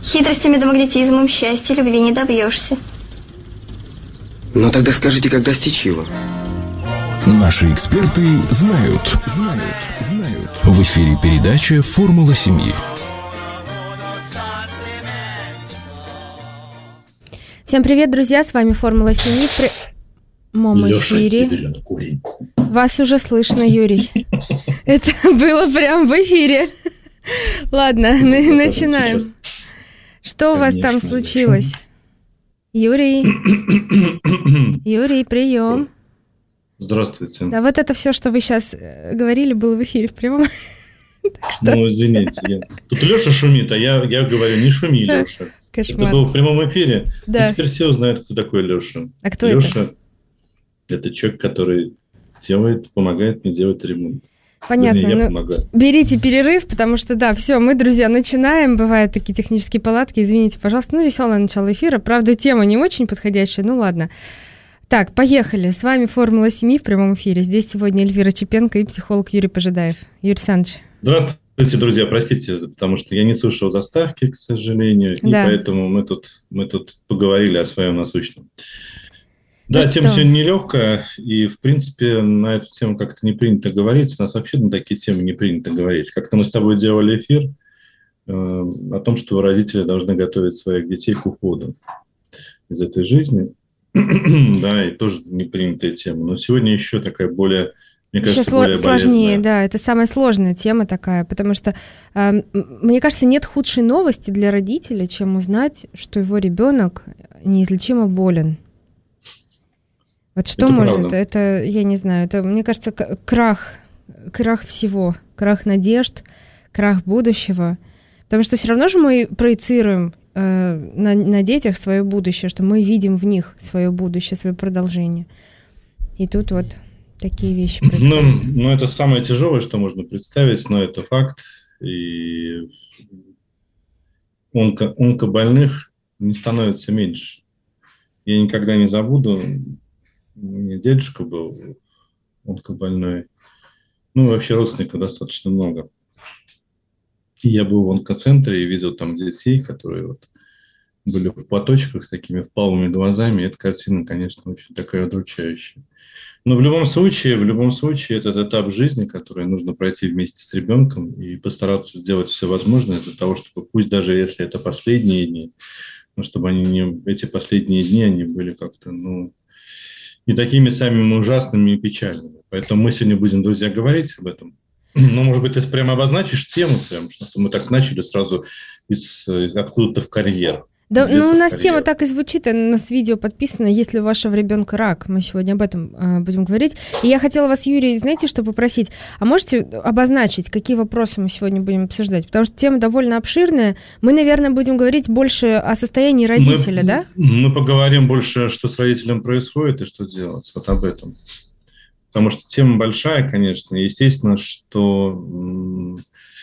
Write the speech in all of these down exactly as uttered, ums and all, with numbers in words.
Хитростями да магнетизмом счастья, любви не добьешься. Ну тогда скажите, как достичь его? Наши эксперты знают. Знают. Знают. В эфире передача «Формула семьи». Всем привет, друзья, с вами «Формула семьи» в прямом эфире. Вас уже слышно, Юрий. Это было прям в эфире. Ладно, начинаем. Что у вас там случилось? Юрий? Юрий, прием. Здравствуйте. Да, вот это все, что вы сейчас говорили, было в эфире в прямом. Что... Ну, извините. Я... Тут Леша шумит, а я, я говорю, не шуми, Леша. Кошмар. Это было в прямом эфире. Да. И теперь все узнают, кто такой Леша. А кто Леша это? Это человек, который делает, помогает мне делать ремонт. Понятно. Вернее, я ну, помогаю. Берите перерыв, потому что, да, все, мы, друзья, начинаем. Бывают такие технические палатки. Извините, пожалуйста. Ну, веселое начало эфира. Правда, тема не очень подходящая. Ну, ладно. Так, поехали. С вами «Формула семьи» в прямом эфире. Здесь сегодня Эльвира Чепенко и психолог Юрий Пожидаев. Юрий Александрович. Здравствуйте, друзья. Простите, потому что я не слышал заставки, к сожалению. Да. И поэтому мы тут, мы тут поговорили о своем насущном. Да, ну тема сегодня нелегкая, и, в принципе, на эту тему как-то не принято говорить. У нас вообще на такие темы не принято говорить. Как-то мы с тобой делали эфир э, о том, что родители должны готовить своих детей к уходу из этой жизни. Да, и тоже не принятая тема. Но сегодня еще такая более, мне кажется, еще более сложнее, болезненная. Да, это самая сложная тема такая, потому что, э, мне кажется, нет худшей новости для родителя, чем узнать, что его ребенок неизлечимо болен. Вот что это может, правда. это, я не знаю, это, мне кажется, крах, крах всего, крах надежд, крах будущего, потому что все равно же мы проецируем э, на, на детях свое будущее, что мы видим в них свое будущее, свое продолжение. И тут вот такие вещи происходят. Ну, ну это самое тяжелое, что можно представить, но это факт, и онко, онкобольных не становится меньше. Я никогда не забуду. У меня дедушка был онкобольной. Ну, вообще родственников достаточно много. И я был в онкоцентре и видел там детей, которые вот были в платочках с такими впалыми глазами. Эта картина, конечно, очень такая удручающая. Но в любом случае, в любом случае, этот этап жизни, который нужно пройти вместе с ребенком и постараться сделать все возможное для того, чтобы, пусть даже если это последние дни, но чтобы они не, эти последние дни, они были как-то, ну, не такими самыми ужасными и печальными. Поэтому мы сегодня будем, друзья, говорить об этом. Ну, может быть, ты прямо обозначишь тему, прям, что мы так начали сразу из, из откуда-то в карьер. Да, ну, у нас карьер. Тема так и звучит, у нас видео подписано «Если у вашего ребенка рак». Мы сегодня об этом э, будем говорить. И я хотела вас, Юрий, знаете, что попросить? А можете обозначить, какие вопросы мы сегодня будем обсуждать? Потому что тема довольно обширная. Мы, наверное, будем говорить больше о состоянии родителя, мы, да? Мы поговорим больше, что с родителем происходит и что делать. Вот об этом. Потому что тема большая, конечно. Естественно, что ну,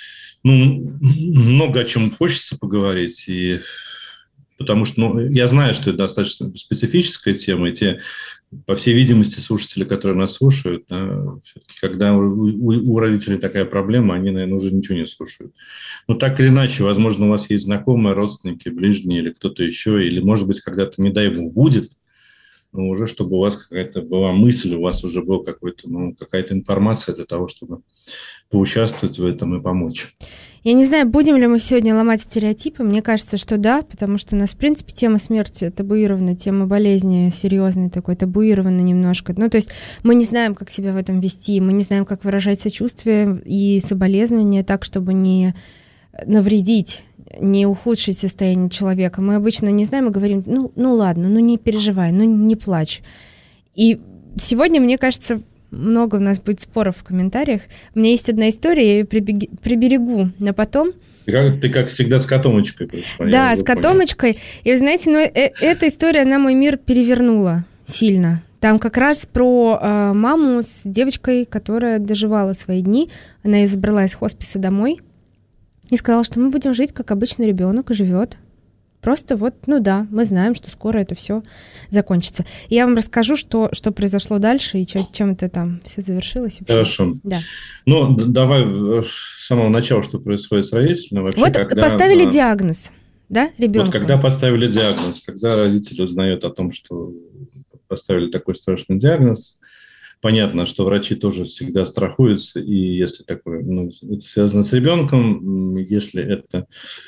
много о чем хочется поговорить. И потому что ну, я знаю, что это достаточно специфическая тема. И те, по всей видимости, слушатели, которые нас слушают, да, все-таки, когда у, у, у родителей такая проблема, они, наверное, уже ничего не слушают. Но так или иначе, возможно, у вас есть знакомые, родственники, ближние или кто-то еще, или, может быть, когда-то, не дай бог, будет, но уже чтобы у вас какая-то была мысль, у вас уже была какой-то, ну, какая-то информация для того, чтобы поучаствовать в этом и помочь. Я не знаю, будем ли мы сегодня ломать стереотипы. Мне кажется, что да, потому что у нас, в принципе, тема смерти табуирована, тема болезни серьезной такой, табуирована немножко. Ну, то есть мы не знаем, как себя в этом вести, мы не знаем, как выражать сочувствие и соболезнования так, чтобы не навредить, не ухудшить состояние человека. Мы обычно не знаем и говорим, ну, ну ладно, ну не переживай, ну не плачь. И сегодня, мне кажется, много у нас будет споров в комментариях. У меня есть одна история, я ее прибег... приберегу на потом. Ты как, ты как всегда с котомочкой. Да, с котомочкой. И вы знаете, ну, э- эта история, она мой мир перевернула сильно. Там как раз про э, маму с девочкой, которая доживала свои дни. Она ее забрала из хосписа домой и сказала, что мы будем жить, как обычный ребенок, и живет. Просто вот, ну да, мы знаем, что скоро это все закончится. И я вам расскажу, что, что произошло дальше и чем, чем это там все завершилось. Вообще. Хорошо. Да. Ну, давай с самого начала, что происходит с родителями. Вообще, вот когда, поставили да, диагноз. да, ребенку? Вот когда поставили диагноз, когда родители узнают о том, что поставили такой страшный диагноз, понятно, что врачи тоже всегда страхуются, и если такое, ну, это связано с ребенком, если это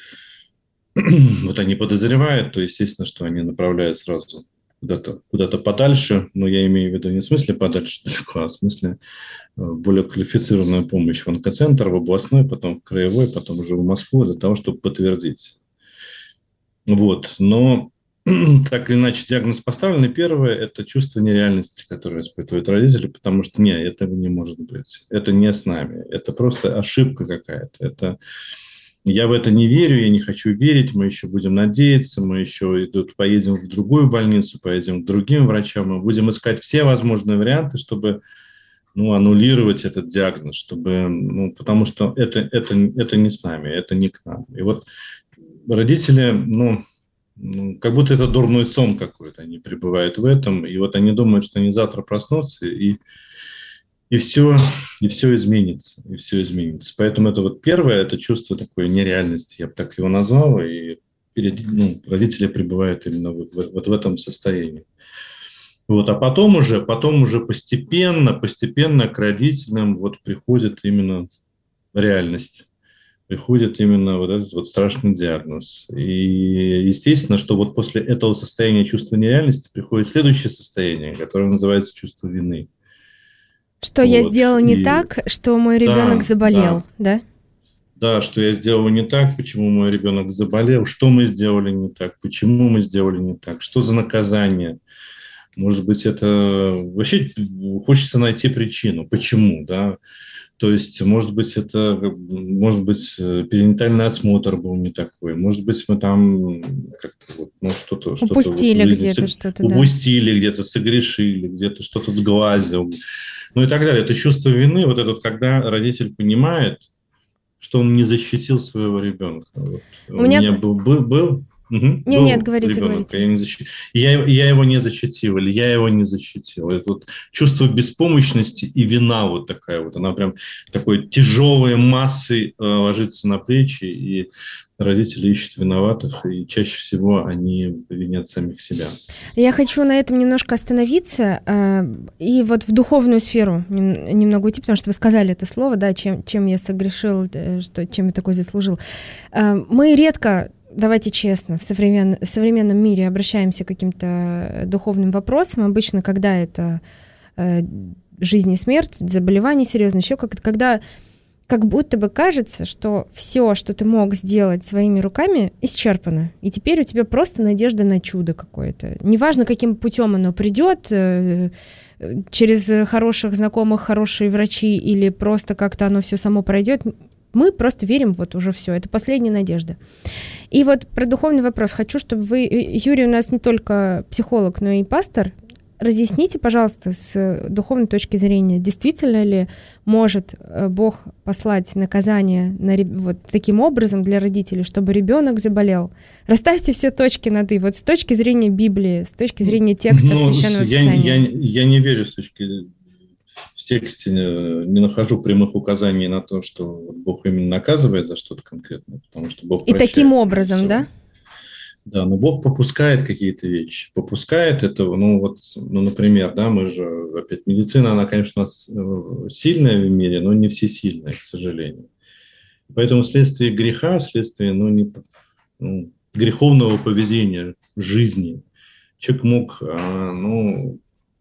вот они подозревают, то естественно, что они направляют сразу куда-то, куда-то подальше, но я имею в виду не в смысле подальше далеко, а в смысле более квалифицированную помощь в онкоцентр, в областной, потом в краевой, потом уже в Москву, для того, чтобы подтвердить. Вот, но так или иначе диагноз поставлен, и первое – это чувство нереальности, которое испытывают родители, потому что нет, этого не может быть, это не с нами, это просто ошибка какая-то, это… Я в это не верю, я не хочу верить, мы еще будем надеяться, мы еще идут, поедем в другую больницу, поедем к другим врачам, мы будем искать все возможные варианты, чтобы, ну, аннулировать этот диагноз, чтобы, ну, потому что это, это, это не с нами, это не к нам. И вот родители, ну, ну, как будто это дурной сон какой-то, они пребывают в этом, и вот они думают, что они завтра проснутся, и И все, и все изменится, и все изменится. Поэтому это вот первое, это чувство такой нереальности, я бы так его назвал, и перед, ну, родители пребывают именно вот, вот в этом состоянии. Вот, а потом уже, потом уже постепенно, постепенно к родителям вот приходит именно реальность, приходит именно вот этот вот страшный диагноз. И естественно, что вот после этого состояния чувства нереальности приходит следующее состояние, которое называется чувство вины. Что вот. Я сделал не и... так, что мой ребенок да, заболел, да. да? Да, что я сделал не так, почему мой ребенок заболел, что мы сделали не так, почему мы сделали не так, что за наказание. Может быть, это вообще хочется найти причину, почему, да. То есть, может быть, это, может быть, перинатальный осмотр был не такой, может быть, мы там как-то вот, ну, что-то… Упустили что-то, где-то что-то, да. Упустили где-то, согрешили, где-то что-то сглазил, ну и так далее. Это чувство вины, вот это вот, когда родитель понимает, что он не защитил своего ребенка. Вот. У, У меня, меня был… был, был Угу. Нет, был нет, говорите, ребенок, говорите. Я, не защит... я, я его не защитил, или я его не защитил. Это вот чувство беспомощности и вина вот такая вот, она прям такой тяжелой массой э, ложится на плечи, и родители ищут виноватых, и чаще всего они винят самих себя. Я хочу на этом немножко остановиться э, и вот в духовную сферу нем, немного уйти, потому что вы сказали это слово, да, чем, чем я согрешил, э, что, чем я такой заслужил. Э, мы редко… Давайте честно, в, современ... в современном мире обращаемся к каким-то духовным вопросам. Обычно, когда это э, жизнь и смерть, заболевание серьезное, еще как-то, когда как будто бы кажется, что все, что ты мог сделать своими руками, исчерпано. И теперь у тебя просто надежда на чудо какое-то. Неважно, каким путем оно придет, э, через хороших знакомых, хорошие врачи, или просто как-то оно все само пройдет. Мы просто верим, вот уже все, это последняя надежда. И вот про духовный вопрос хочу, чтобы вы, Юрий у нас не только психолог, но и пастор, разъясните, пожалуйста, с духовной точки зрения, действительно ли может Бог послать наказание на, вот таким образом для родителей, чтобы ребенок заболел? Расставьте все точки над «и». Вот с точки зрения Библии, с точки зрения текста ну, Священного я, Писания. Я, я не верю с точки зрения... В тексте не нахожу прямых указаний на то, что Бог именно наказывает за что-то конкретное, потому что Бог прощает. И таким образом, все. Да? Да, но Бог попускает какие-то вещи. Попускает этого, ну вот, ну, например, да, мы же, опять, медицина, она, конечно, у нас сильная в мире, но не всесильная, к сожалению. Поэтому вследствие греха, вследствие, ну, не, ну, греховного поведения жизни, человек мог, ну,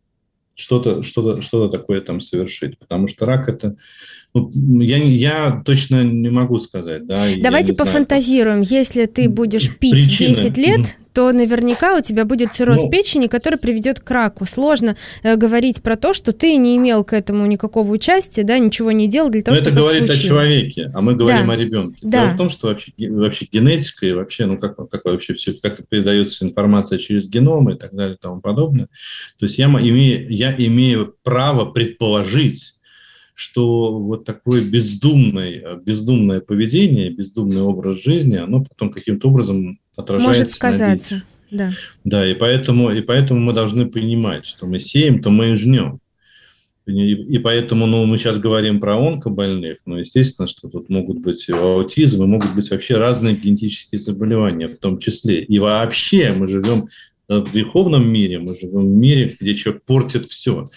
что-то, что-то, что-то такое там совершить, потому что рак это, ну, я, я точно не могу сказать, да. Давайте пофантазируем, знаю, если ты будешь пить причины. десять лет, mm-hmm. то наверняка у тебя будет цирроз ну, печени, который приведет к раку. Сложно э, говорить про то, что ты не имел к этому никакого участия, да, ничего не делал для того, но чтобы это говорит случилось. о человеке, а мы говорим да. о ребенке. Да. Дело в том, что вообще, вообще генетика и вообще, ну как, как вообще все, как передается информация через геном и так далее и тому подобное. То есть я имею, я имею право предположить, что вот такое бездумное, бездумное поведение, бездумный образ жизни, оно потом каким-то образом отражается. Может сказаться, да. Да, и поэтому, и поэтому мы должны понимать, что мы сеем, то мы и жнем. И, и поэтому, ну, мы сейчас говорим про онкобольных, но естественно, что тут могут быть аутизм, и могут быть вообще разные генетические заболевания в том числе. И вообще мы живем в греховном мире, мы живем в мире, где человек портит все.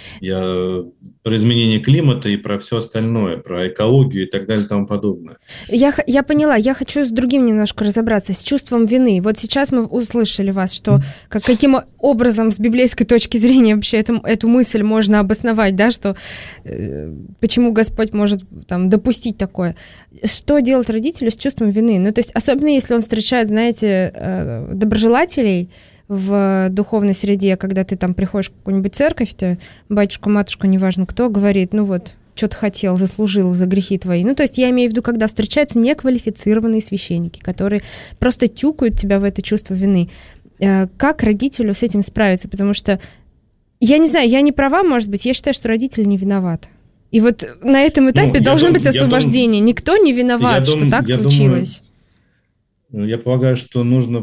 Я про изменение климата и про все остальное, про экологию и так далее и тому подобное. Я, я поняла, я хочу с другим немножко разобраться, с чувством вины. Вот сейчас мы услышали вас, что как, каким образом с библейской точки зрения вообще эту, эту мысль можно обосновать, да, что э, почему Господь может там допустить такое. Что делать родителю с чувством вины? Ну, то есть, особенно если он встречает, знаете, э, доброжелателей в духовной среде, когда ты там приходишь в какую-нибудь церковь, ты, батюшка, матушка, неважно кто, говорит, ну вот, что ты хотел, заслужил за грехи твои. Ну, то есть я имею в виду, когда встречаются неквалифицированные священники, которые просто тюкают тебя в это чувство вины. Как родителю с этим справиться? Потому что, я не знаю, я не права, может быть, я считаю, что родитель не виноват. И вот на этом этапе ну, должно быть освобождение. Дум... Никто не виноват, что дум... так случилось. Думаю, я полагаю, что нужно...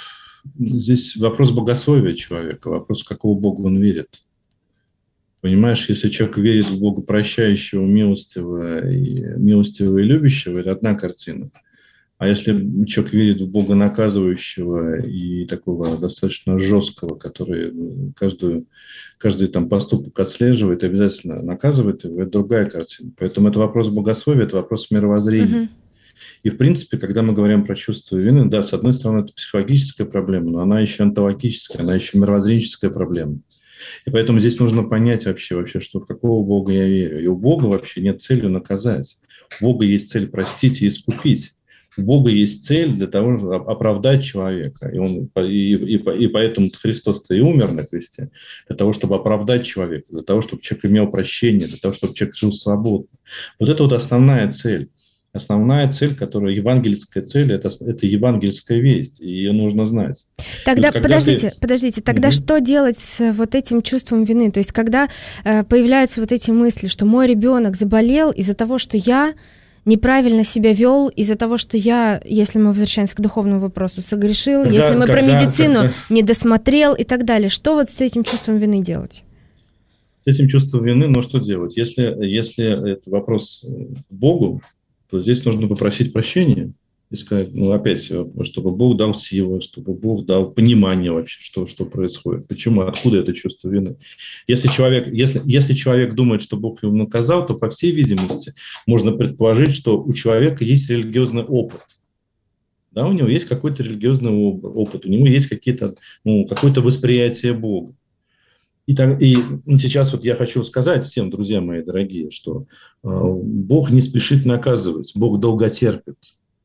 Здесь вопрос богословия человека, вопрос, в какого Бога он верит. Понимаешь, если человек верит в Бога прощающего, милостивого и, милостивого и любящего, это одна картина. А если человек верит в Бога наказывающего и такого достаточно жесткого, который каждую, каждый там поступок отслеживает и обязательно наказывает его, это другая картина. Поэтому это вопрос богословия, это вопрос мировоззрения. Uh-huh. И, в принципе, когда мы говорим про чувство вины, да, с одной стороны, это психологическая проблема, но она еще онтологическая, она еще мировоззренческая проблема. И поэтому здесь нужно понять вообще, вообще, что в какого Бога я верю. И у Бога вообще нет цели наказать. У Бога есть цель простить и искупить. У Бога есть цель для того, чтобы оправдать человека. И, он, и, и, и поэтому Христос-то и умер на кресте, для того, чтобы оправдать человека, для того, чтобы человек имел прощение, для того, чтобы человек жил свободно. Вот это вот основная цель. Основная цель, которая евангельская цель, это, это евангельская весть, и ее нужно знать. Тогда, есть, подождите, ты... подождите, тогда mm-hmm. что делать с вот этим чувством вины? То есть, когда э, появляются вот эти мысли, что мой ребенок заболел из-за того, что я неправильно себя вел, из-за того, что я, если мы возвращаемся к духовному вопросу, согрешил, когда, если мы когда, про медицину когда... не досмотрел и так далее, что вот с этим чувством вины делать? С этим чувством вины, ну что делать? Если, если это вопрос к Богу, то здесь нужно попросить прощения и сказать, ну, опять, чтобы Бог дал силы, чтобы Бог дал понимание вообще, что, что происходит, почему, откуда это чувство вины. Если человек, если, если человек думает, что Бог его наказал, то, по всей видимости, можно предположить, что у человека есть религиозный опыт. Да, у него есть какой-то религиозный опыт, у него есть какие-то, ну, какое-то восприятие Бога. И, так, и сейчас вот я хочу сказать всем, друзья мои дорогие, что э, Бог не спешит наказывать, Бог долготерпит.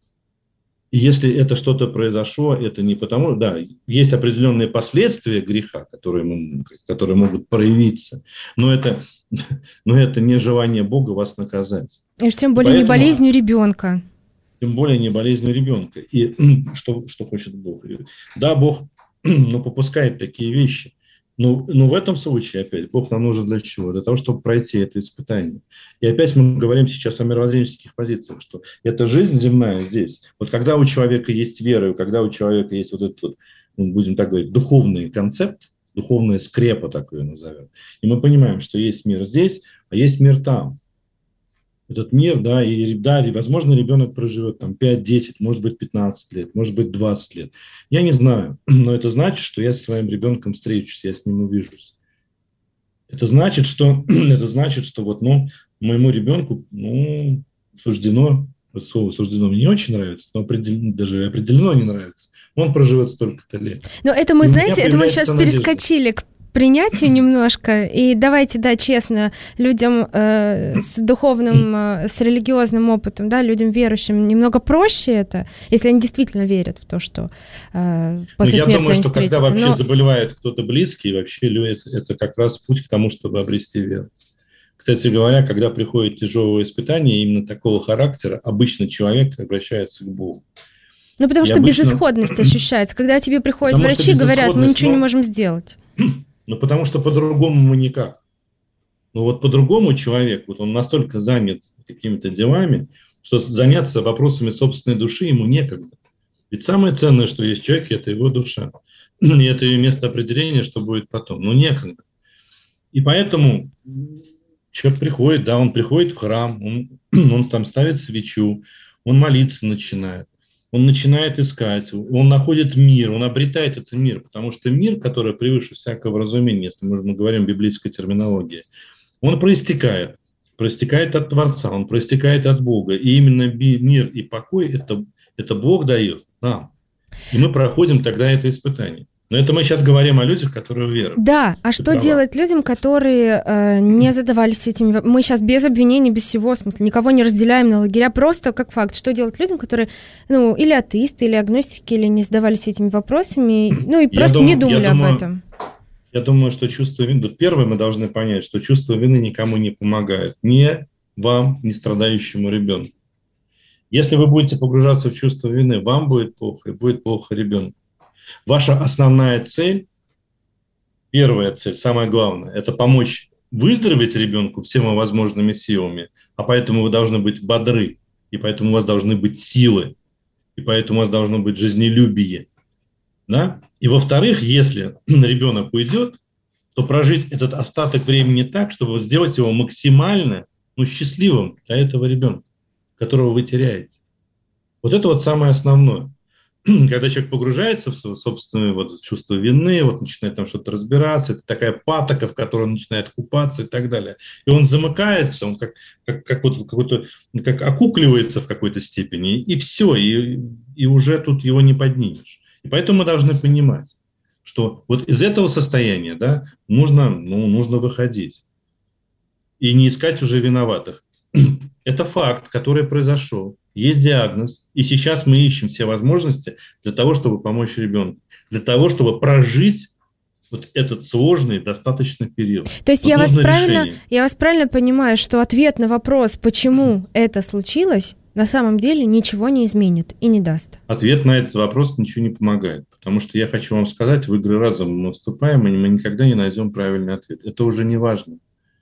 И если это что-то произошло, это не потому, да, есть определенные последствия греха, которые, которые могут проявиться, но это, но это не желание Бога вас наказать. И тем более Поэтому, не болезнью ребенка. Тем более не болезнью ребенка. И что, что хочет Бог? Да, Бог ну, попускает такие вещи. Ну, ну, в этом случае, опять, Бог нам нужен для чего? Для того, чтобы пройти это испытание. И опять мы говорим сейчас о мировоззренческих позициях, что эта жизнь земная здесь, вот когда у человека есть вера, когда у человека есть вот этот, вот, ну, будем так говорить, духовный концепт, духовная скрепа, так ее назовем, и мы понимаем, что есть мир здесь, а есть мир там. Этот мир, да, и, да, и, возможно, ребенок проживет там пять-десять, может быть, пятнадцать лет, может быть, двадцать лет. Я не знаю, но это значит, что я со своим ребенком встречусь, я с ним увижусь. Это значит, что, это значит, что вот, ну, моему ребенку, ну, суждено, слово суждено мне не очень нравится, но определенно, даже определенно не нравится, он проживет столько-то лет. Но это мы, и знаете, это мы сейчас надежда. перескочили к принятию немножко, и давайте, да, честно, людям э, с духовным, э, с религиозным опытом, да, людям верующим немного проще это, если они действительно верят в то, что э, после смерти думаю, они что встретятся. Когда вообще Но... заболевает кто-то близкий, вообще это, это как раз путь к тому, чтобы обрести веру. Кстати говоря, когда приходит тяжелое испытание именно такого характера, обычно человек обращается к Богу. Ну, потому и что обычно... безысходность ощущается. Когда тебе приходят потому врачи и говорят, мы ничего но... не можем сделать. Ну, потому что по-другому мы никак. Ну, вот по-другому человек, вот он настолько занят какими-то делами, что заняться вопросами собственной души ему некогда. Ведь самое ценное, что есть в человеке, это его душа. И это ее место определения, что будет потом. Но некогда. И поэтому Человек приходит, да, он приходит в храм, он, он там ставит свечу, он молиться начинает, он начинает искать, он находит мир, он обретает этот мир, потому что мир, который превыше всякого разумения, если мы, мы говорим в библейской терминологии, он проистекает, проистекает от Творца, он проистекает от Бога. И именно мир и покой это, это Бог дает нам. И мы проходим тогда это испытание. Но это мы сейчас говорим о людях, которые веруют. Да, а Ты что права. делать людям, которые э, не задавались этими вопросами? Мы сейчас без обвинений, без всего, в смысле, никого не разделяем на лагеря, просто как факт. Что делать людям, которые, ну, или атеисты, или агностики, или не задавались этими вопросами, ну, и просто думаю, не думали об думаю, этом? Я думаю, что чувство вины... Первое, мы должны понять, что чувство вины никому не помогает. Ни вам, ни страдающему ребенку. Если вы будете погружаться в чувство вины, вам будет плохо, и будет плохо ребенку. Ваша основная цель, первая цель, самое главное, это помочь выздороветь ребенку всеми возможными силами, а поэтому вы должны быть бодры, и поэтому у вас должны быть силы, и поэтому у вас должно быть жизнелюбие. Да? И во-вторых, если ребенок уйдет, то прожить этот остаток времени так, чтобы сделать его максимально ну, счастливым для этого ребенка, которого вы теряете. Вот это вот самое основное. Когда человек погружается в свое собственное вот, чувство вины, вот, начинает там что-то разбираться, это такая патока, в которой он начинает купаться и так далее. И он замыкается, он как, как, как, вот, какой-то, как окукливается в какой-то степени, и все, и, и уже тут его не поднимешь. И поэтому мы должны понимать, что вот из этого состояния да, нужно, ну, нужно выходить и не искать уже виноватых. Это факт, который произошел. Есть диагноз, и сейчас мы ищем все возможности для того, чтобы помочь ребенку, для того, чтобы прожить вот этот сложный достаточно период. То есть вот я вас, правильно, решение. я вас правильно понимаю, что ответ на вопрос, почему это случилось, на самом деле ничего не изменит и не даст? Ответ на этот вопрос ничего не помогает, потому что я хочу вам сказать, в игры разума мы вступаем, и мы никогда не найдем правильный ответ. Это уже не важно.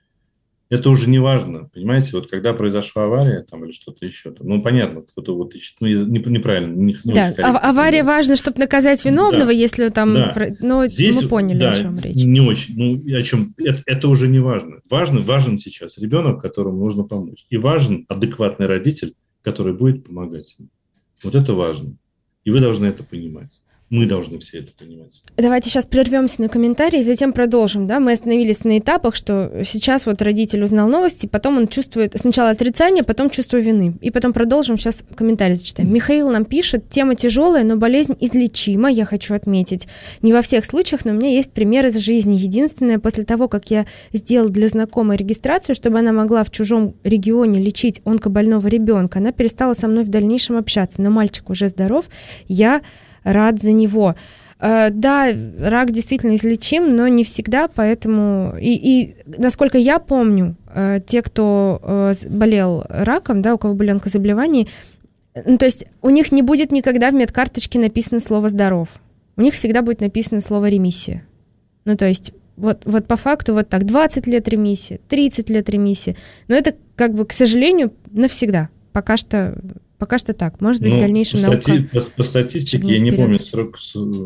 Это уже не важно, понимаете, вот когда произошла авария там, или что-то еще, там, ну, понятно, кто-то вот ищет, ну, неправильно. Не, не да, а, авария да. важна, чтобы наказать виновного, да. если там, да. про... ну, Здесь, мы поняли, да, о чем речь. Не очень, ну, о чем, это, это уже не важно. Важно, важен сейчас ребенок, которому нужно помочь, и важен адекватный родитель, который будет помогать ему. Вот это важно, и вы должны это понимать. Мы должны все это понимать. Давайте сейчас прервемся на комментарии, затем продолжим. Да? Мы остановились на этапах, что сейчас вот родитель узнал новости, потом он чувствует сначала отрицание, потом чувство вины. И потом продолжим, сейчас комментарий зачитаем. Михаил нам пишет, тема тяжелая, но болезнь излечима, я хочу отметить. Не во всех случаях, но у меня есть пример из жизни. Единственное, после того, как я сделал для знакомой регистрацию, чтобы она могла в чужом регионе лечить онкобольного ребенка, она перестала со мной в дальнейшем общаться. Но мальчик уже здоров, я... рад за него. Э, да, рак действительно излечим, но не всегда, поэтому... И, и насколько я помню, э, те, кто э, болел раком, да, у кого были онкозаболевания, ну, то есть у них не будет никогда в медкарточке написано слово «здоров». У них всегда будет написано слово «ремиссия». Ну, то есть вот, вот по факту вот так, двадцать лет ремиссия, тридцать лет ремиссия. Но это, как бы, к сожалению, навсегда. Пока что... Пока что так. Может быть, ну, в дальнейшем по наука... Стати... По, по статистике, я не помню, сорок,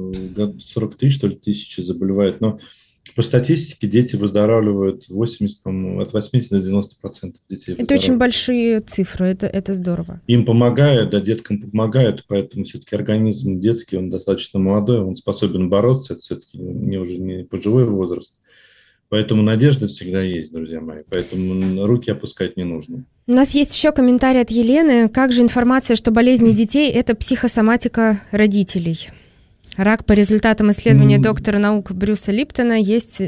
сорок три, что ли, тысячи заболевают, но по статистике дети выздоравливают восемьдесят, от восьмидесяти до девяноста процентов детей. Это очень большие цифры, это, это здорово. Им помогают, да, деткам помогают, поэтому все-таки организм детский, он достаточно молодой, он способен бороться, это все-таки не уже не пожилой возраст. Поэтому надежда всегда есть, друзья мои, поэтому руки опускать не нужно. У нас есть еще комментарий от Елены. Как же информация, что болезни детей – это психосоматика родителей? Рак по результатам исследования mm. доктора наук Брюса Липтона есть,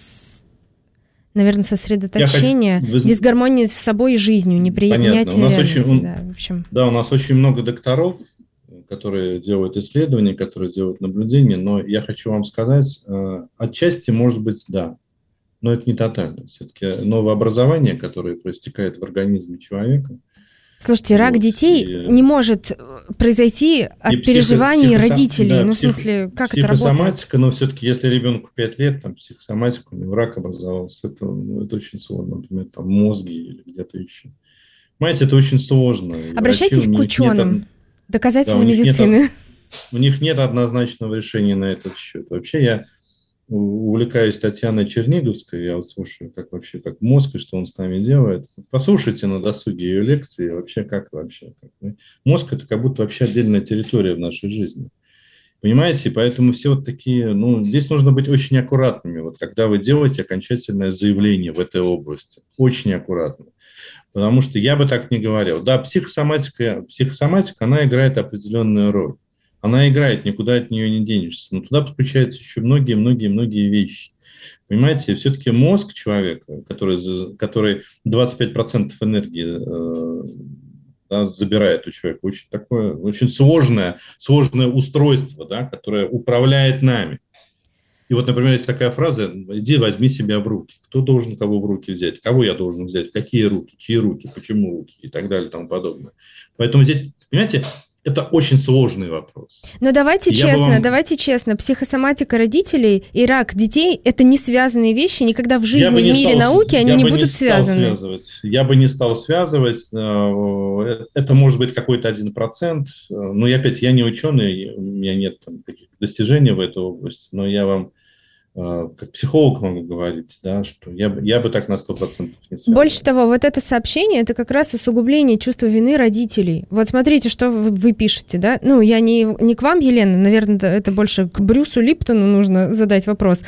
наверное, сосредоточение, хочу... дисгармония с собой и жизнью, неприятие реальности. Очень... Да, в общем. да, у нас очень много докторов, которые делают исследования, которые делают наблюдения, но я хочу вам сказать, отчасти, может быть, да. Но это не тотально. Все-таки новообразование, которое проистекает в организме человека. Слушайте, рак вот, детей и... не может произойти от психо... переживаний психосом... родителей. Да, ну, псих... в смысле, как это работает? Психосоматика, но все-таки, если ребенку пять лет, там психосоматика, у него рак образовался, это, ну, это очень сложно. Например, там мозги или где-то еще. Понимаете, это очень сложно. Обращайтесь врачи, к ученым, нет... доказательной да, медицины. Нет, у них нет однозначного решения на этот счет. Вообще я... увлекаюсь Татьяной Черниговской, я вот слушаю, как вообще, как мозг, и что он с нами делает. Послушайте на досуге ее лекции, вообще как вообще. Как, мозг – это как будто вообще отдельная территория в нашей жизни. Понимаете, поэтому все вот такие, ну, здесь нужно быть очень аккуратными, вот когда вы делаете окончательное заявление в этой области, очень аккуратно, потому что я бы так не говорил. Да, психосоматика, психосоматика, она играет определенную роль, она играет, никуда от нее не денешься, но туда подключаются еще многие-многие-многие вещи. Понимаете, все-таки мозг человека, который, который двадцать пять процентов энергии да, забирает у человека, очень такое, очень сложное, сложное устройство, да, которое управляет нами. И вот, например, есть такая фраза: иди возьми себя в руки. Кто должен кого в руки взять? Кого я должен взять? Какие руки? Чьи руки? Почему руки? И так далее и тому подобное. Поэтому здесь, понимаете, это очень сложный вопрос. Но давайте Я честно, вам... давайте честно, психосоматика родителей и рак детей – это не связанные вещи, никогда в жизни, в мире стал, науки они не будут не связаны. Связывать. Я бы не стал связывать. Это может быть какой-то один процент. Но я, опять, я не ученый, у меня нет там таких достижений в этой области, но я вам как психолог могу говорить, да, что я, я бы так на сто процентов не связывал. Больше того, вот это сообщение, это как раз усугубление чувства вины родителей. Вот смотрите, что вы, вы пишете, да? Ну, я не, не к вам, Елена, наверное, это больше к Брюсу Липтону нужно задать вопрос,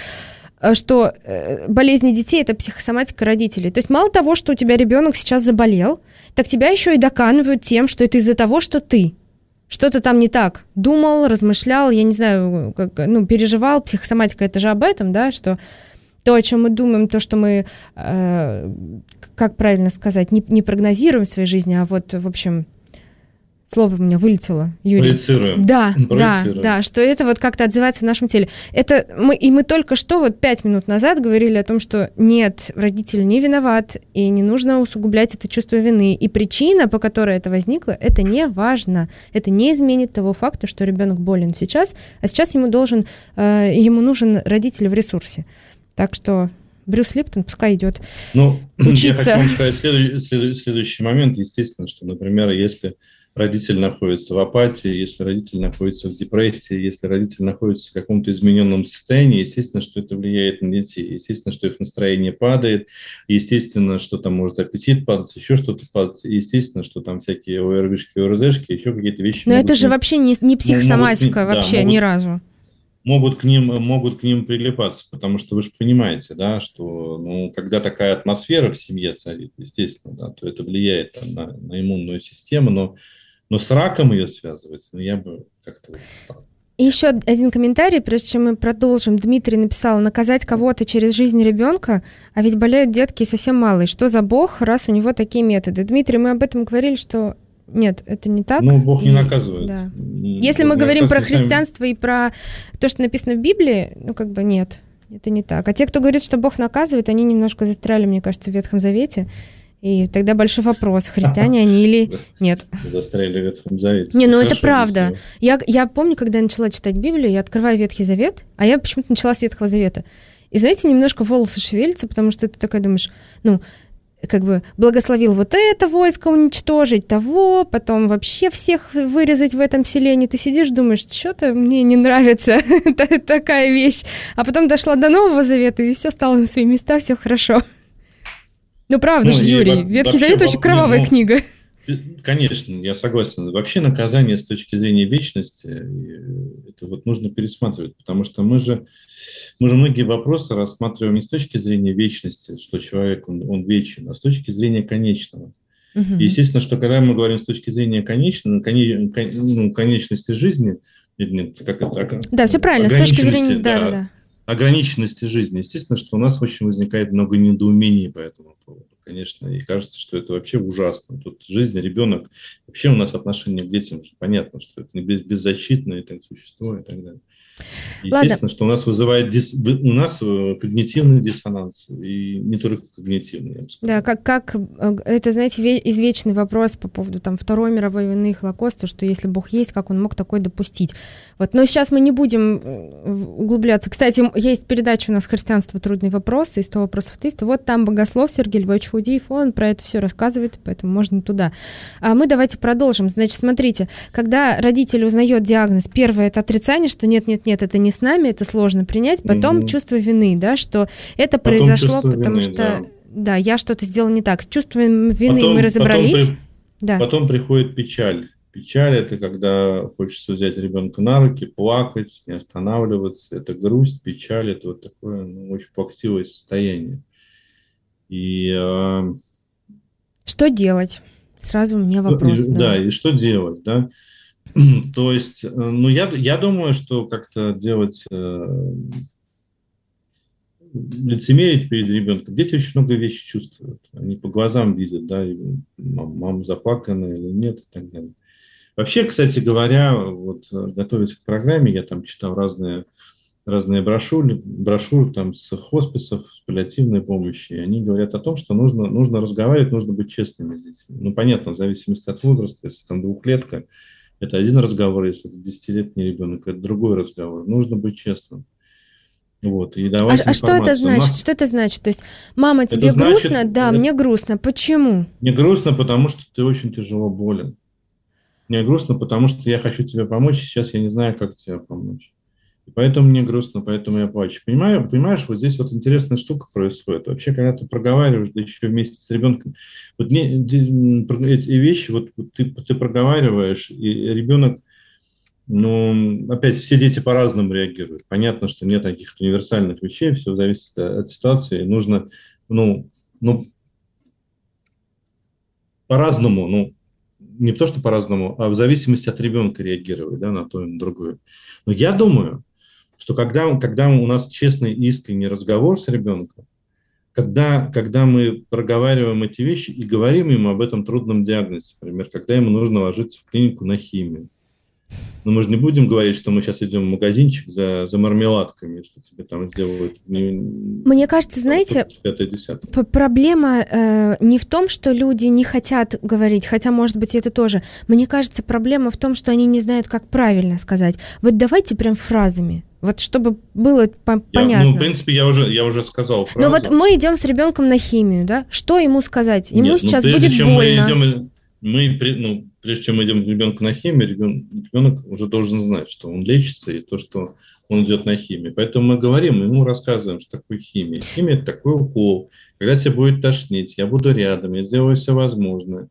что болезни детей – это психосоматика родителей. То есть мало того, что у тебя ребенок сейчас заболел, так тебя еще и доканывают тем, что это из-за того, что ты что-то там не так думал, размышлял, я не знаю, как, ну, переживал. Психосоматика – это же об этом, да, что то, о чем мы думаем, то, что мы, э, как правильно сказать, не, не прогнозируем в своей жизни, а вот, в общем, слово у меня вылетело, Юрий. Проецируем. Да, Проецируем. да, да, что это вот как-то отзывается в нашем теле. Это мы, и мы только что, вот пять минут назад говорили о том, что нет, родитель не виноват, и не нужно усугублять это чувство вины. И причина, по которой это возникло, это не важно. Это не изменит того факта, что ребенок болен сейчас, а сейчас ему должен, э, ему нужен родитель в ресурсе. Так что Брюс Липтон пускай идет ну, учиться. Я хочу вам сказать следующий, следующий момент. Естественно, что, например, если родитель находится в апатии, если родитель находится в депрессии, если родитель находится в каком-то измененном состоянии, естественно, что это влияет на детей. Естественно, что их настроение падает, естественно, что там может аппетит падать, еще что-то падать, естественно, что там всякие ОРВишки, ОРЗшки, еще какие-то вещи. Но это же вообще не, не психосоматика, могут, вообще да, могут, ни разу. Могут к ним, могут к ним прилипаться, потому что вы же понимаете, да, что ну, когда такая атмосфера в семье царит, естественно, да, то это влияет там, на, на иммунную систему, но Но с раком ее связывать, ну, я бы как-то... И еще один комментарий, прежде чем мы продолжим. Дмитрий написал: наказать кого-то через жизнь ребенка, а ведь болеют детки совсем малые. Что за Бог, раз у него такие методы? Дмитрий, мы об этом говорили, что нет, это не так. Ну, Бог и... не наказывает. Да. Бог Если мы говорим про сами... христианство и про то, что написано в Библии, ну, как бы нет, это не так. А те, кто говорит, что Бог наказывает, они немножко застряли, мне кажется, в Ветхом Завете. И тогда большой вопрос, христиане они или нет. Застряли в Ветхом Завете. Не, ну это правда. Я, я помню, когда я начала читать Библию, я открываю Ветхий Завет, а я почему-то начала с Ветхого Завета. И, знаете, немножко волосы шевелятся, потому что ты такой думаешь, ну, как бы благословил вот это войско уничтожить, того, потом вообще всех вырезать в этом селении. Ты сидишь, думаешь, что-то мне не нравится такая вещь. А потом дошла до Нового Завета, и все стало на свои места, все хорошо. Ну, правда ну, же, Юрий, Ветхий Завет очень кровавая ну, книга. Конечно, я согласен. Вообще наказание с точки зрения вечности, это вот нужно пересматривать, потому что мы же, мы же многие вопросы рассматриваем не с точки зрения вечности, что человек, он, он вечен, а с точки зрения конечного. Угу. И естественно, что когда мы говорим с точки зрения конечного, коне, кон, ну, конечности жизни, как это, да, все правильно, с точки зрения, да, да, да. ограниченности жизни, естественно, что у нас очень возникает много недоумений по этому поводу, конечно, и кажется, что это вообще ужасно. Тут жизнь, ребенок, вообще у нас отношение к детям, понятно, что это не беззащитное это существо и так далее. Естественно, Ладно. Что у нас вызывает дис... у нас когнитивный диссонанс, и не только когнитивный, я бы сказал. Да, как, как это, знаете, извечный вопрос по поводу там, Второй мировой войны и Холокоста, что если Бог есть, как он мог такое допустить. Вот. Но сейчас мы не будем углубляться. Кстати, есть передача у нас «Христианство. Трудные вопросы» и «сто вопросов атеиста». Вот там богослов Сергей Львович Худеев, он про это все рассказывает, поэтому можно туда. А мы давайте продолжим. Значит, смотрите, когда родитель узнает диагноз, первое – это отрицание, что нет, нет, нет, это не с нами, это сложно принять. Потом угу. чувство вины, да, что это потом произошло, потому вины, что, да. да, я что-то сделал не так. С чувством вины потом, мы разобрались. Потом, да. потом приходит печаль. Печаль – это когда хочется взять ребенка на руки, плакать, не останавливаться. Это грусть, печаль – это вот такое ну, очень плаксивое состояние. И, э, что делать? Сразу у меня вопрос. И, да. да, и что делать, да? То есть, ну, я, я думаю, что как-то делать, э, лицемерить перед ребенком. Дети очень много вещей чувствуют. Они по глазам видят, да, мама, мама заплакана или нет и так далее. Вообще, кстати говоря, вот готовясь к программе, я там читал разные, разные брошюры, брошюры там с хосписов, с паллиативной помощи. И они говорят о том, что нужно, нужно разговаривать, нужно быть честными с детьми. Ну, понятно, в зависимости от возраста, если там двухлетка, это один разговор, если это десятилетний ребенок, это другой разговор. Нужно быть честным. Вот, и давать а, а что это значит? Нас... Что это значит? То есть, мама, тебе это грустно? Значит, да, это... мне грустно. Почему? Мне грустно, потому что ты очень тяжело болен. Мне грустно, потому что я хочу тебе помочь, сейчас я не знаю, как тебе помочь. И поэтому мне грустно, поэтому я плачу. Понимаю, понимаешь, вот здесь вот интересная штука происходит. Вообще, когда ты проговариваешь, да еще вместе с ребенком, вот не, эти вещи, вот, вот ты, ты проговариваешь, и ребенок, ну, опять, все дети по-разному реагируют. Понятно, что нет таких универсальных вещей, все зависит от ситуации. Нужно, ну, ну по-разному, ну, не то, что по-разному, а в зависимости от ребенка реагировать, да, на то и на другое. Но я думаю, что когда, когда у нас честный, искренний разговор с ребенком, когда, когда мы проговариваем эти вещи и говорим ему об этом трудном диагнозе, например, когда ему нужно ложиться в клинику на химию, но мы же не будем говорить, что мы сейчас идем в магазинчик за, за мармеладками, что тебе там сделают. Мне кажется, знаете, проблема э, не в том, что люди не хотят говорить, хотя, может быть, это тоже. Мне кажется, проблема в том, что они не знают, как правильно сказать. Вот давайте прям фразами. Вот чтобы было по- я, понятно. Ну, в принципе, я уже, я уже сказал фразу. Но вот мы идем с ребенком на химию, да? Что ему сказать? Ему Нет, сейчас ну, будет чем больно. Мы идем, мы, ну, прежде чем мы идем ребенка на химию, ребенок, ребенок уже должен знать, что он лечится и то, что он идет на химию. Поэтому мы говорим, ему рассказываем, что такое химия. Химия – это такой укол. Когда тебе будет тошнить, я буду рядом, я сделаю все возможное.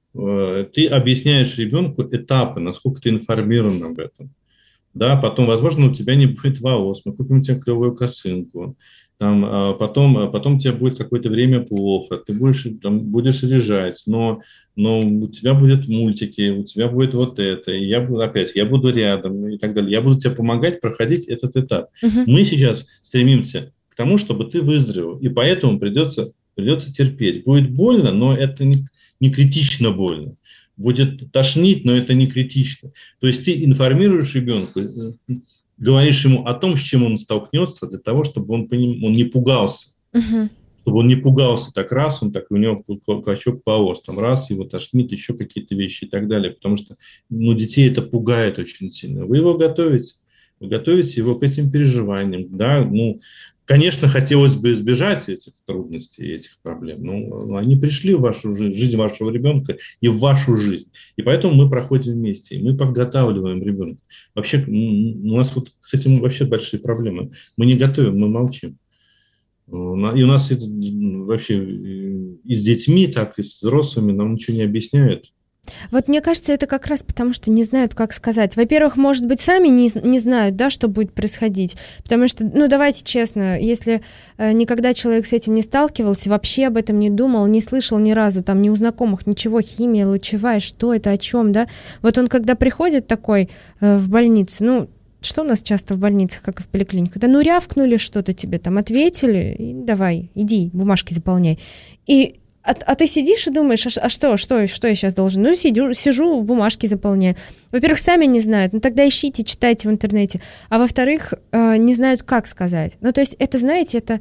Ты объясняешь ребенку этапы, насколько ты информирован об этом. Да, потом, возможно, у тебя не будет волос, мы купим тебе клевую косынку. Там, а потом, потом тебе будет какое-то время плохо, ты будешь, там, будешь лежать, но, но у тебя будут мультики, у тебя будет вот это, и я буду опять, я буду рядом и так далее. Я буду тебе помогать проходить этот этап. Uh-huh. Мы сейчас стремимся к тому, чтобы ты выздоровел, и поэтому придется, придется терпеть. Будет больно, но это не, не критично больно. Будет тошнить, но это не критично. То есть ты информируешь ребенка, говоришь ему о том, с чем он столкнется, для того, чтобы он, поним... он не пугался. Uh-huh. Чтобы он не пугался так раз, он так, у него клочок полос, там раз, его тошнит, еще какие-то вещи и так далее. Потому что ну, детей это пугает очень сильно. Вы его готовите, вы готовите его к этим переживаниям. Да? Ну, конечно, хотелось бы избежать этих трудностей, этих проблем, но они пришли в вашу жизнь, в жизнь вашего ребенка и в вашу жизнь. И поэтому мы проходим вместе, и мы подготавливаем ребенка. Вообще, у нас вот с этим вообще большие проблемы. Мы не готовим, мы молчим. И у нас это, вообще и с детьми, так и с взрослыми нам ничего не объясняют. Вот мне кажется, это как раз потому, что не знают, как сказать. Во-первых, может быть, сами не, не знают, да, что будет происходить. Потому что, ну, давайте честно, если э, никогда человек с этим не сталкивался, вообще об этом не думал, не слышал ни разу, там, ни у знакомых, ничего, химия, лучевая, что это, о чем, да? Вот он, когда приходит такой э, в больницу, ну, что у нас часто в больницах, как и в поликлиниках? Да ну рявкнули что-то тебе, там, ответили, и давай, иди, бумажки заполняй. И А, а ты сидишь и думаешь, а, а что, что, что я сейчас должен? Ну, сидю, сижу, бумажки заполняю. Во-первых, сами не знают, ну тогда ищите, читайте в интернете. А во-вторых, э, не знают, как сказать. Ну, то есть это, знаете, это...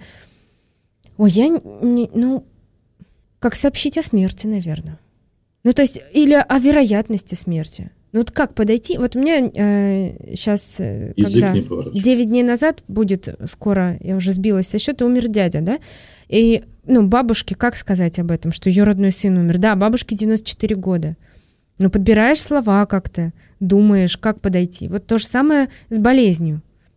Ой, я не... Ну, как сообщить о смерти, наверное. Ну, то есть, или о вероятности смерти. Ну, вот как подойти? Вот у меня э, сейчас, э, когда девять дней назад будет, скоро, я уже сбилась со счета, умер дядя, да? И, ну, бабушке как сказать об этом, что ее родной сын умер? Да, бабушке девяносто четыре года. Ну, подбираешь слова как-то, думаешь, как подойти. Вот то же самое с болезнью.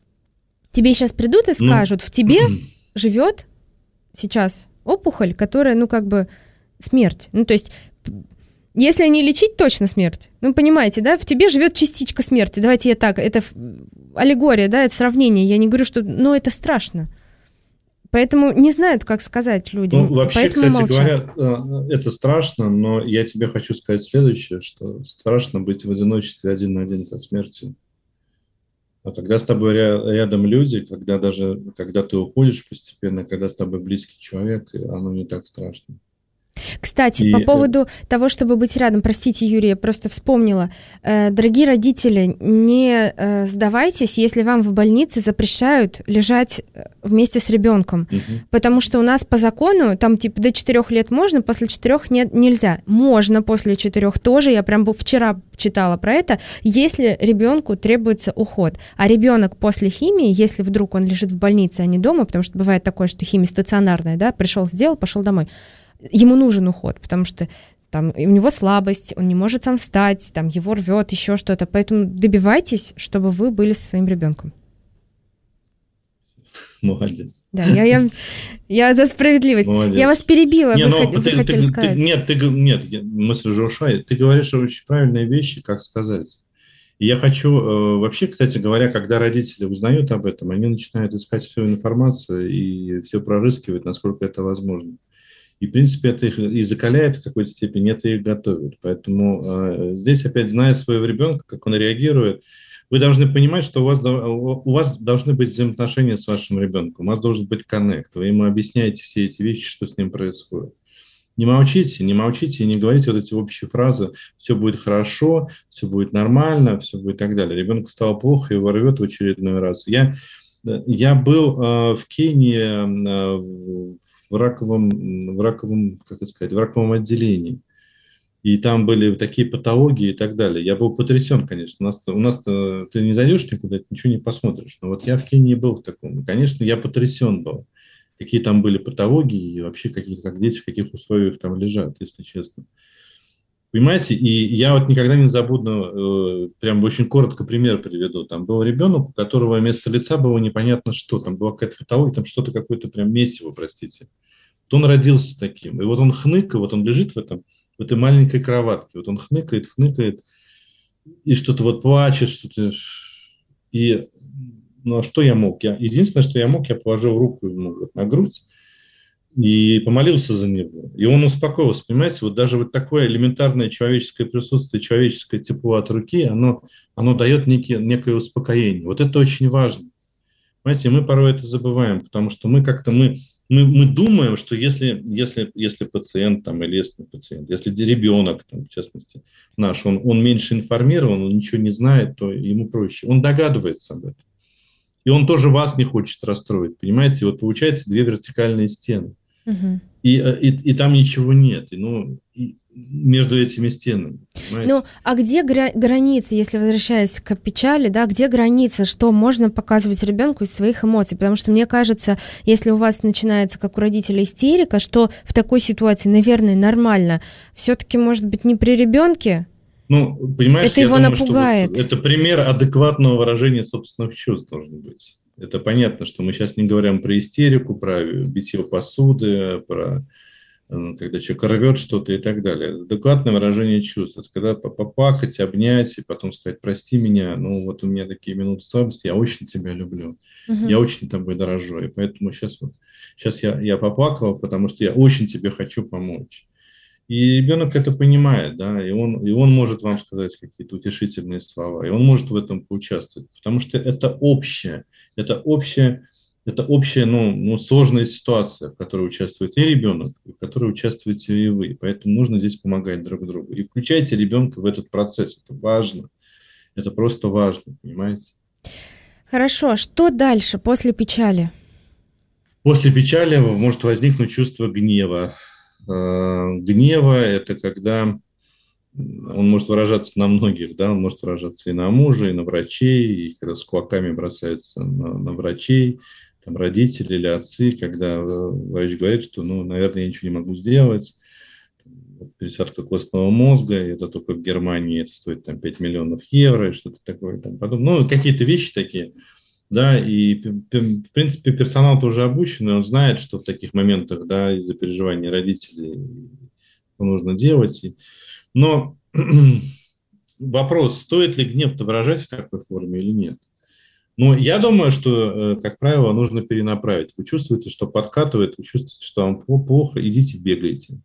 Тебе сейчас придут и Ну, скажут, в тебе живет сейчас опухоль, которая, ну, как бы, смерть. Ну, то есть, п- если не лечить, точно смерть. Ну, понимаете, да? В тебе живет частичка смерти. Давайте я так, это ф- аллегория, да, это сравнение. Я не говорю, что... Но это страшно. Поэтому не знают, как сказать людям. Ну, вообще, поэтому кстати молчат. говоря, э, это страшно, но я тебе хочу сказать следующее, что страшно быть в одиночестве один на один со смертью. А когда с тобой ря- рядом люди, когда даже, когда ты уходишь постепенно, когда с тобой близкий человек, и оно не так страшно. Кстати, И, по э, поводу того, чтобы быть рядом, простите, Юрий, я просто вспомнила. Э, дорогие родители, не э, сдавайтесь, если вам в больнице запрещают лежать э, вместе с ребенком. Мгм. Потому что у нас по закону, там типа до четырех лет можно, после четырех нет, нельзя. Можно после четырех тоже, я прям бу- вчера читала про это, если ребенку требуется уход. А ребенок после химии, если вдруг он лежит в больнице, а не дома, потому что бывает такое, что химия стационарная, да, пришел, сделал, пошел домой, ему нужен уход, потому что там у него слабость, он не может сам встать, там его рвет, еще что-то. Поэтому добивайтесь, чтобы вы были со своим ребенком. Молодец. Да, я, я, я за справедливость. Молодец. Я вас перебила, Не, вы, ну, хот- вы ты- хотели ты- сказать. ты- нет, ты, г- нет, я- мысль же ушла. Ты говоришь очень правильные вещи, как сказать. И я хочу, э, вообще, кстати говоря, когда родители узнают об этом, они начинают искать всю информацию и все прорыскивать, насколько это возможно. И, в принципе, это их и закаляет в какой-то степени, это их готовит. Поэтому э, здесь, опять, зная своего ребенка, как он реагирует, вы должны понимать, что у вас, до- у вас должны быть взаимоотношения с вашим ребенком, у вас должен быть коннект, вы ему объясняете все эти вещи, что с ним происходит. Не молчите, не молчите и не говорите вот эти общие фразы «все будет хорошо», «все будет нормально», «все будет» и так далее. Ребенку стало плохо, его рвет в очередной раз. Я, я был э, в Кении э, в раковом, в раковом, как это сказать, в раковом отделении. И там были такие патологии и так далее. Я был потрясен, конечно. У нас, у нас ты не зайдешь никуда, ничего не посмотришь. Но вот я в Кении был в таком. И, конечно, я потрясен был. Какие там были патологии и вообще какие, как дети в каких условиях там лежат, если честно. Понимаете? И я вот никогда не забуду, э, прям очень коротко пример приведу. Там был ребенок, у которого вместо лица было непонятно что. Там была какая-то патология, там что-то какое-то прям месиво, простите. Вот он родился таким. И вот он хныкает, вот он лежит в этом, в этой маленькой кроватке. Вот он хныкает, хныкает, и что-то вот плачет, что-то. И ну а что я мог? Я, единственное, что я мог, я положил руку ему вот на грудь и помолился за него. И он успокоился. Понимаете, вот даже вот такое элементарное человеческое присутствие, человеческое тепло от руки, оно, оно дает некие, некое успокоение. Вот это очень важно. Понимаете, мы порой это забываем, потому что мы как-то, мы, мы, мы думаем, что если, если, если пациент, там, или если пациент, если ребенок, там, в частности, наш, он, он меньше информирован, он ничего не знает, то ему проще. Он догадывается об этом. И он тоже вас не хочет расстроить, понимаете? Вот получается две вертикальные стены. Мгм. И, и, и там ничего нет. И, ну, и между этими стенами. Понимаете? Ну, а где гра- граница, если возвращаясь к печали, да, где граница, что можно показывать ребенку из своих эмоций? Потому что мне кажется, если у вас начинается, как у родителя, истерика, что в такой ситуации, наверное, нормально, все-таки, может быть, не при ребенке. Ну, понимаешь, Это я его думаю, что напугает. вот это пример адекватного выражения собственных чувств должен быть. Это понятно, что мы сейчас не говорим про истерику, про битье посуды, про э, когда человек рвет что-то и так далее. Адекватное выражение чувств. Это когда поплакать, обнять и потом сказать: прости меня, ну вот у меня такие минуты слабости, я очень тебя люблю, Мгм. я очень тобой дорожу, и поэтому сейчас, вот, сейчас я, я поплакал, потому что я очень тебе хочу помочь. И ребенок это понимает, да, и он, и он может вам сказать какие-то утешительные слова, и он может в этом поучаствовать, потому что это общее, это общее, это общая, ну, ну, сложная ситуация, в которой участвует и ребенок, в которой участвуете и вы, поэтому нужно здесь помогать друг другу. И включайте ребенка в этот процесс, это важно, это просто важно, понимаете? Хорошо, что дальше после печали? После печали может возникнуть чувство гнева. Э, Гнева – это когда он может выражаться на многих, да, он может выражаться и на мужа, и на врачей, и когда с кулаками бросается на, на врачей, там, родители или отцы, когда врач говорит, что, ну, наверное, я ничего не могу сделать, пересадка костного мозга, это только в Германии, это стоит там пять миллионов евро, и что-то такое, там, потом, ну, какие-то вещи такие. Да, и, в принципе, персонал-то уже обученный, он знает, что в таких моментах, да, из-за переживаний родителей нужно делать. Но вопрос, стоит ли гнев-то выражать в такой форме или нет? Ну, я думаю, что, как правило, нужно перенаправить. Вы чувствуете, что подкатывает, вы чувствуете, что вам плохо, идите бегайте.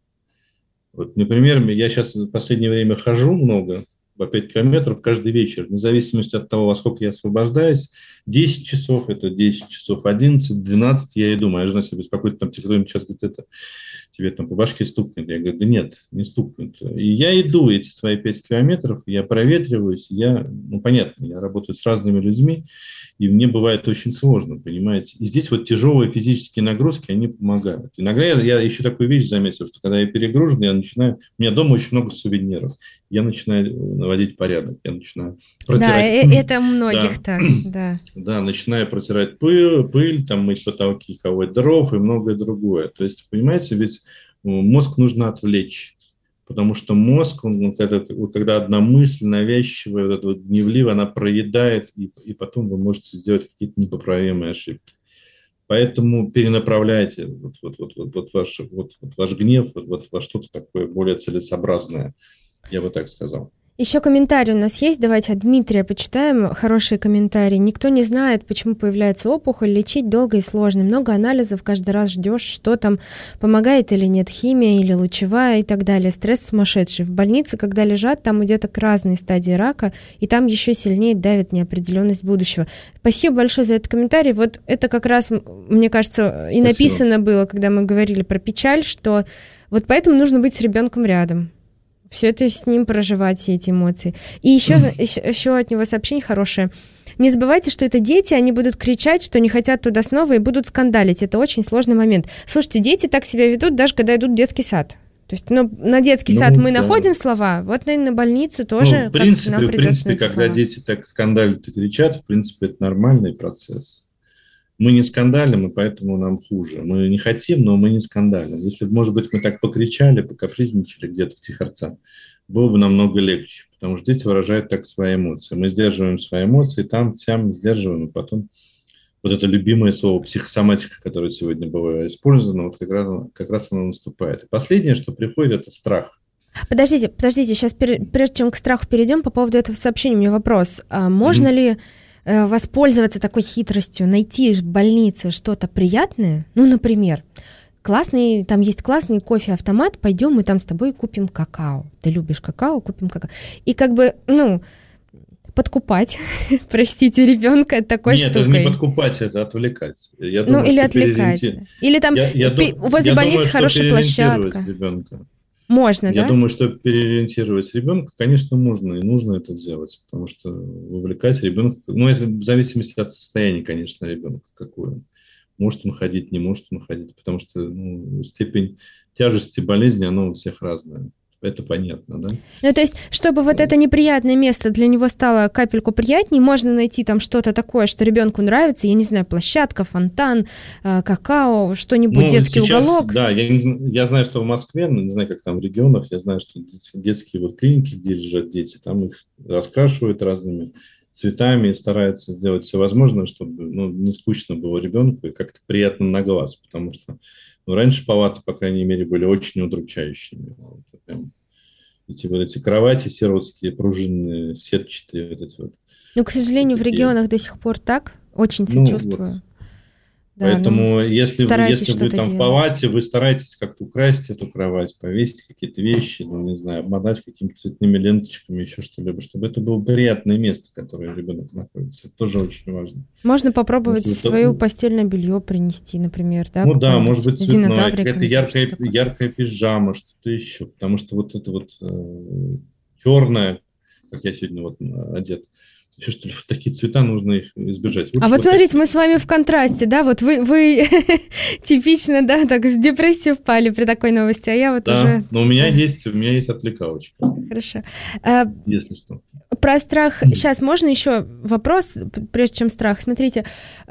Вот, например, я сейчас в последнее время хожу много, по пять километров каждый вечер, вне зависимости от того, во сколько я освобождаюсь. десять часов, это десять часов, одиннадцать, двенадцать, я иду. Моя жена себя беспокоит, там, кто-нибудь сейчас говорит, это тебе там по башке стукнет. Я говорю, да нет, не стукнет. И я иду эти свои пять километров, я проветриваюсь, я, ну, понятно, я работаю с разными людьми, и мне бывает очень сложно, понимаете. И здесь вот тяжелые физические нагрузки, они помогают. Иногда я, я еще такую вещь заметил, что когда я перегружен, я начинаю... У меня дома очень много сувениров. Я начинаю наводить порядок, я начинаю протирать... Да, это у многих да. так, да. Да, начинаю протирать пыль, пыль, там мыть потолки, ковать дров и многое другое. То есть, понимаете, ведь мозг нужно отвлечь. Потому что мозг, он, вот этот, вот когда одна мысль навязчивая, вот эта вот гневливая, она проедает, и, и потом вы можете сделать какие-то непоправимые ошибки. Поэтому перенаправляйте вот, вот, вот, вот, вот, ваш, вот, вот ваш гнев вот, вот, во что-то такое более целесообразное, я бы так сказал. Еще комментарий у нас есть, давайте от Дмитрия почитаем, хорошие комментарии. Никто не знает, почему появляется опухоль, лечить долго и сложно. Много анализов, каждый раз ждешь, что там, помогает или нет химия, или лучевая и так далее. Стресс сумасшедший. В больнице, когда лежат, там у деток разные стадии рака, и там еще сильнее давит неопределенность будущего. Спасибо большое за этот комментарий. Вот это как раз, мне кажется, и написано Спасибо. Было, когда мы говорили про печаль, что вот поэтому нужно быть с ребенком рядом. Все это с ним проживать, все эти эмоции. И еще, еще, еще от него сообщение хорошее. Не забывайте, что это дети, они будут кричать, что не хотят туда снова, и будут скандалить. Это очень сложный момент. Слушайте, дети так себя ведут, даже когда идут в детский сад. То есть, ну, на детский ну, сад мы да. находим слова, вот, наверное, на больницу тоже ну, в принципе, нам в принципе, когда слова. дети так скандалят и кричат, в принципе, это нормальный процесс. Мы не скандалим, и поэтому нам хуже. Мы не хотим, но мы не скандалим. Если, может быть, мы так покричали, покапризничали где-то в тихорца, было бы намного легче, потому что дети выражают так свои эмоции. Мы сдерживаем свои эмоции, там, сям сдерживаем, и потом вот это любимое слово психосоматика, которое сегодня было использовано, вот как раз, как раз оно наступает. И последнее, что приходит, это страх. Подождите, подождите, сейчас прежде чем к страху перейдем, по поводу этого сообщения у меня вопрос. А можно mm-hmm. ли воспользоваться такой хитростью, найти в больнице что-то приятное, ну, например, классный, там есть классный кофе-автомат, пойдем мы там с тобой купим какао. Ты любишь какао, купим какао. И как бы, ну, подкупать, простите, ребенка такой Нет, штукой. Нет, это не подкупать, это отвлекать. Я ну, думаю, или отвлекать. Переориенти... Или там я, я пи- возле я больницы думаю, хорошая площадка. Ребенка. Можно, Я да? думаю, что переориентировать ребенка, конечно, можно, и нужно это делать, потому что вовлекать ребенка, ну, это в зависимости от состояния, конечно, ребенка какое. Может он ходить, не может он ходить, потому что ну, степень тяжести болезни, она у всех разная. Это понятно, да? Ну, то есть, чтобы вот это неприятное место для него стало капельку приятнее, можно найти там что-то такое, что ребенку нравится, я не знаю, площадка, фонтан, э, какао, что-нибудь, ну, детский сейчас, уголок. Да, я, я знаю, что в Москве, ну, не знаю, как там в регионах, я знаю, что детские вот клиники, где лежат дети, там их раскрашивают разными цветами и стараются сделать все возможное, чтобы ну, не скучно было ребенку и как-то приятно на глаз, потому что ну, раньше палаты, по крайней мере, были очень удручающими. Вот, прям, эти вот эти кровати сиротские, пружинные, сетчатые. Вот эти вот. Ну, к сожалению, такие. В регионах до сих пор так. Очень сочувствую. Ну, вот. Да, поэтому ну, если, вы, если вы там делать. в палате, вы стараетесь как-то украсть эту кровать, повесить какие-то вещи, ну, не знаю, обмотать какими-то цветными ленточками, еще что-либо, чтобы это было приятное место, в которое ребенок находится. Это тоже очень важно. Можно попробовать если свое это... постельное белье принести, например, да? Ну да, может быть, цветное, какая-то яркая, яркая пижама, что-то еще, потому что вот это вот э, черное, как я сегодня вот одет, еще что ли, такие цвета нужно их избежать. Лучше а вот, вот смотрите, такие. Мы с вами в контрасте, да, вот вы, вы типично, да, так в депрессию впали при такой новости, а я вот да, уже... но у меня есть, у меня есть отвлекалочка. Хорошо. А, если что. Про страх, сейчас можно еще вопрос, прежде чем страх. Смотрите,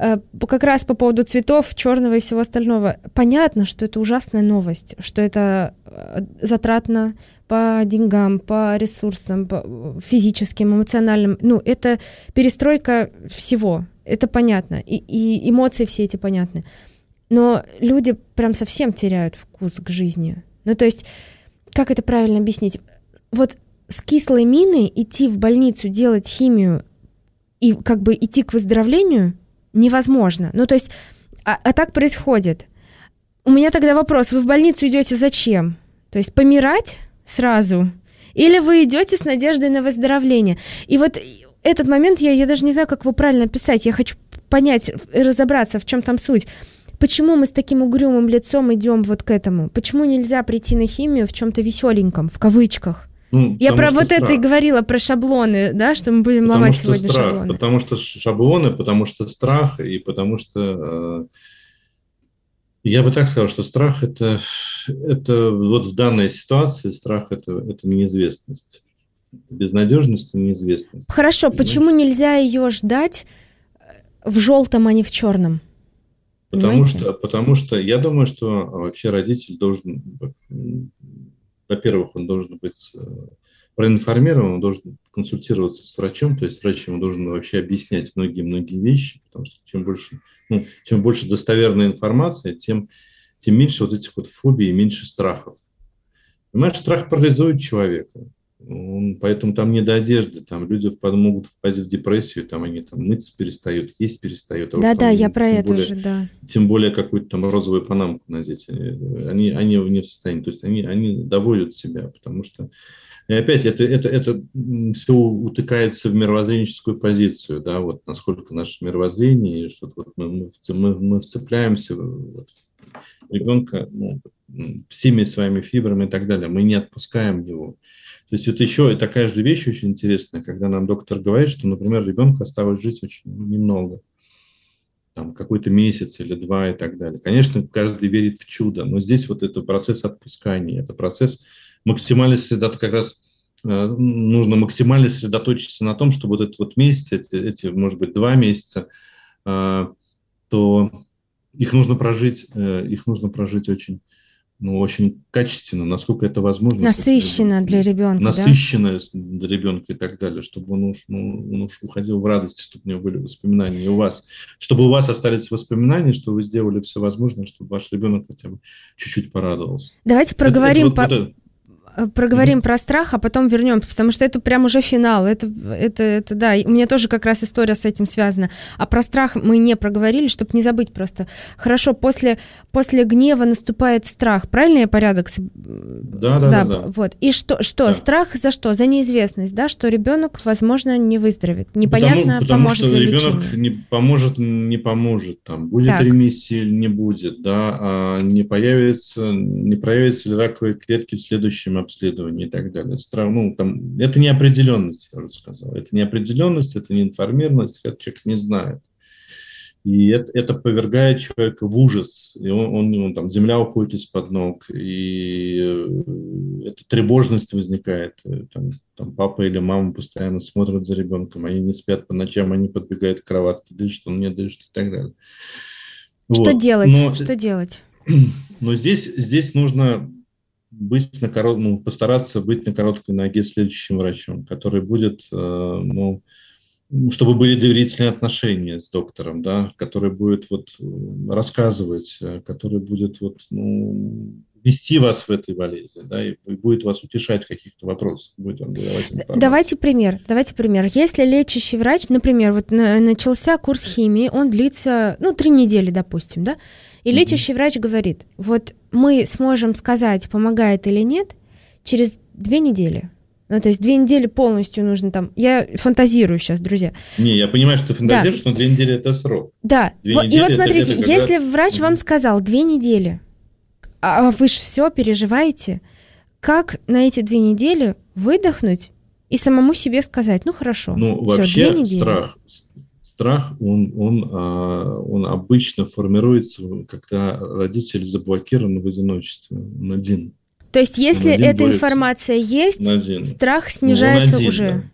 как раз по поводу цветов, черного и всего остального. Понятно, что это ужасная новость, что это затратно по деньгам, по ресурсам, по физическим, эмоциональным. Ну, это перестройка всего. это понятно, и, и эмоции все эти понятны. Но люди прям совсем теряют вкус к жизни. Ну, то есть, как это правильно объяснить? Вот с кислой миной идти в больницу делать химию и как бы идти к выздоровлению невозможно. Ну, то есть, а, а так происходит. У меня тогда вопрос, вы в больницу идете зачем? То есть помирать сразу? Или вы идете с надеждой на выздоровление? И вот этот момент, я, я даже не знаю, как его правильно описать. Я хочу понять, разобраться, в чем там суть. Почему мы с таким угрюмым лицом идем вот к этому? Почему нельзя прийти на химию в чем-то веселеньком, в кавычках? Ну, я про вот страх. Это и говорила, про шаблоны, да, что мы будем потому ломать сегодня страх, шаблоны. Потому что шаблоны, потому что страх, и потому что... Э, я бы так сказал, что страх это, это вот в данной ситуации страх это, это неизвестность. Безнадежность и неизвестность. Хорошо, понимаете? Почему нельзя ее ждать в желтом, а не в черном? Потому что, потому что я думаю, что вообще родитель должен, во-первых, он должен быть проинформирован, он должен консультироваться с врачом, то есть врач ему должен вообще объяснять многие-многие вещи, потому что чем больше, ну, чем больше достоверной информации, тем, тем меньше вот этих вот фобий и меньше страхов. Понимаешь, страх парализует человека. Он, поэтому там не до одежды, там люди впад, могут впасть в депрессию, там они там мыться перестают, есть перестают. Да-да, там, я про это более, же, да. Тем более какую-то там розовую панамку надеть. Они, они не в состоянии, то есть они, они доводят себя, потому что и опять это, это, это все утыкается в мировоззренческую позицию, да, вот насколько наше мировоззрение, что вот мы, мы, мы вцепляемся в ребенка ну, всеми своими фибрами и так далее, мы не отпускаем его. То есть это еще такая же вещь очень интересная, когда нам доктор говорит, что, например, ребенку осталось жить очень немного, там, какой-то месяц или два и так далее. Конечно, каждый верит в чудо, но здесь вот это процесс отпускания, это процесс максимально сосредоточиться, как раз э, нужно максимально сосредоточиться на том, чтобы вот этот вот месяц, эти, эти может быть, два месяца, э, то их нужно прожить, э, их нужно прожить очень ну, очень качественно, насколько это возможно. Насыщенно для ребенка, Насыщенно да? для ребенка и так далее, чтобы он уж, ну, он уж уходил в радость, чтобы у него были воспоминания и у вас. Чтобы у вас остались воспоминания, что вы сделали все возможное, чтобы ваш ребенок хотя бы чуть-чуть порадовался. Давайте проговорим... Это, это, по... Проговорим mm-hmm. про страх, а потом вернемся, потому что это прям уже финал. Это, это, это, да, у меня тоже как раз история с этим связана. А про страх мы не проговорили, чтобы не забыть просто. Хорошо, после, после гнева наступает страх. Правильно я порядок? Да, да, да. да. Вот. И что? что? Да. Страх за что? За неизвестность, да, что ребенок, возможно, не выздоровеет. Непонятно, потому, потому поможет что ли ребенок лечение. не поможет, не поможет. Там, будет так. ремиссия или не будет, да, а не появится, не проявятся ли раковые клетки в следующем обследования и так далее. Страх, ну, там, это неопределенность, я уже сказал. Это неопределенность, это неинформированность, это человек не знает. И это, это повергает человека в ужас. И он, он, он, там, земля уходит из-под ног, и э, эта тревожность возникает. Там, там папа или мама постоянно смотрят за ребенком, они не спят по ночам, они подбегают к кроватке, дышит, он не дышит и так далее. Что вот. делать? Но, Что делать? Но здесь, здесь нужно быть на корот... ну, постараться быть на короткой ноге следующим врачом, который будет, э, ну, чтобы были доверительные отношения с доктором, да, который будет вот рассказывать, который будет вот, ну, вести вас в этой болезни, да, и будет вас утешать в каких-то вопросах, будет вам давать информацию. Давайте пример, давайте пример. Если лечащий врач, например, вот на, начался курс химии, он длится, ну, три недели, допустим, да, и лечащий mm-hmm. врач говорит, вот мы сможем сказать, помогает или нет, через две недели. Ну, то есть две недели полностью нужно там... Я фантазирую сейчас, друзья. Не, я понимаю, что ты фантазируешь, да. но две недели – это срок. Да, вот, и вот смотрите, это, это если раз... врач mm-hmm. вам сказал две недели, а вы же все переживаете, как на эти две недели выдохнуть и самому себе сказать, ну, хорошо, ну, всё, вообще две недели. страх... Страх, он, он, он обычно формируется, когда родитель заблокирован в одиночестве, он один. То есть, если эта борется. Информация есть, страх снижается один, уже? Да.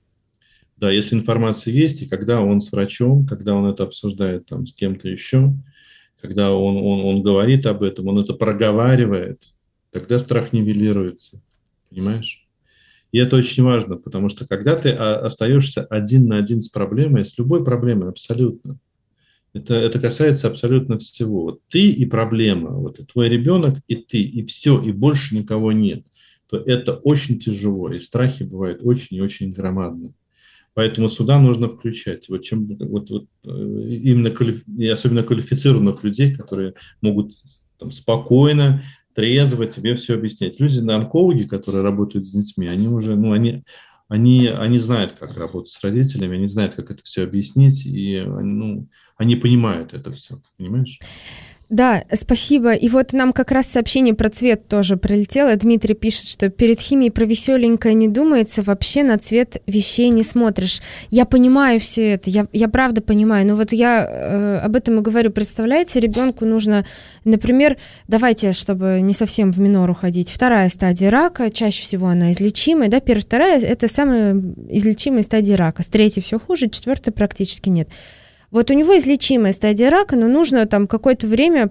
да, если информация есть, и когда он с врачом, когда он это обсуждает там, с кем-то еще, когда он, он, он говорит об этом, он это проговаривает, тогда страх нивелируется, понимаешь? И это очень важно, потому что когда ты остаешься один на один с проблемой, с любой проблемой абсолютно, это, это касается абсолютно всего. Вот ты и проблема, вот и твой ребенок, и ты, и все, и больше никого нет, то это очень тяжело, и страхи бывают очень и очень громадные. Поэтому сюда нужно включать вот чем, вот, вот, именно и особенно квалифицированных людей, которые могут там, спокойно, трезво тебе все объяснять. Люди, онкологи, которые работают с детьми, они уже, ну, они, они, они знают, как работать с родителями, они знают, как это все объяснить, и ну, они понимают это все, понимаешь? Да, спасибо. И вот нам как раз сообщение про цвет тоже прилетело. Дмитрий пишет, что перед химией про веселенькое не думается, вообще на цвет вещей не смотришь. Я понимаю все это, я, я правда понимаю, но вот я э, об этом и говорю. Представляете, ребенку нужно, например, давайте, чтобы не совсем в минор уходить, вторая стадия рака, чаще всего она излечимая, да, первая, вторая – это самая излечимая стадия рака, с третьей все хуже, четвертой практически нет. Вот у него излечимая стадия рака, но нужно там какое-то время...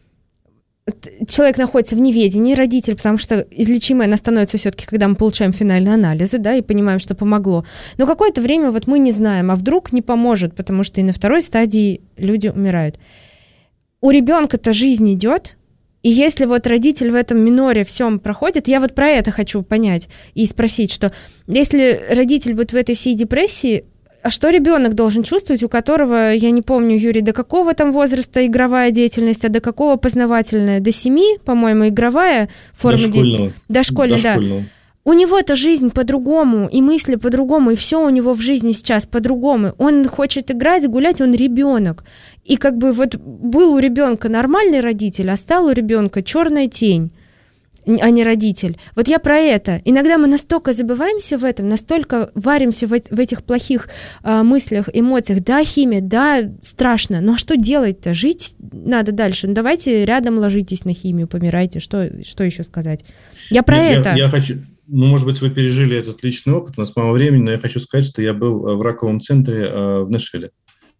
Человек находится в неведении, родитель, потому что излечимая она становится все-таки, когда мы получаем финальные анализы, да, и понимаем, что помогло. Но какое-то время вот мы не знаем, а вдруг не поможет, потому что и на второй стадии люди умирают. У ребенка-то жизнь идет, и если вот родитель в этом миноре всем проходит, я вот про это хочу понять и спросить, что если родитель вот в этой всей депрессии, а что ребенок должен чувствовать, у которого, я не помню, Юрий, до какого там возраста игровая деятельность, а до какого познавательная? До семи, по-моему, игровая форма деятельности. Дошкольная, да. У него-то жизнь по-другому, и мысли по-другому, и все у него в жизни сейчас по-другому. Он хочет играть, гулять, он ребенок. И как бы вот был у ребенка нормальный родитель, а стал у ребенка черная тень, а не родитель. Вот я про это. Иногда мы настолько забываемся в этом, настолько варимся в, в этих плохих э, мыслях, эмоциях. Да, химия, да, страшно, но что делать-то? Жить надо дальше. Ну, давайте рядом ложитесь на химию, помирайте. Что, что еще сказать? Я про я, это. Я, я хочу... Ну, может быть, вы пережили этот личный опыт, у нас мало времени, но я хочу сказать, что я был в раковом центре э, в Нэшвилле.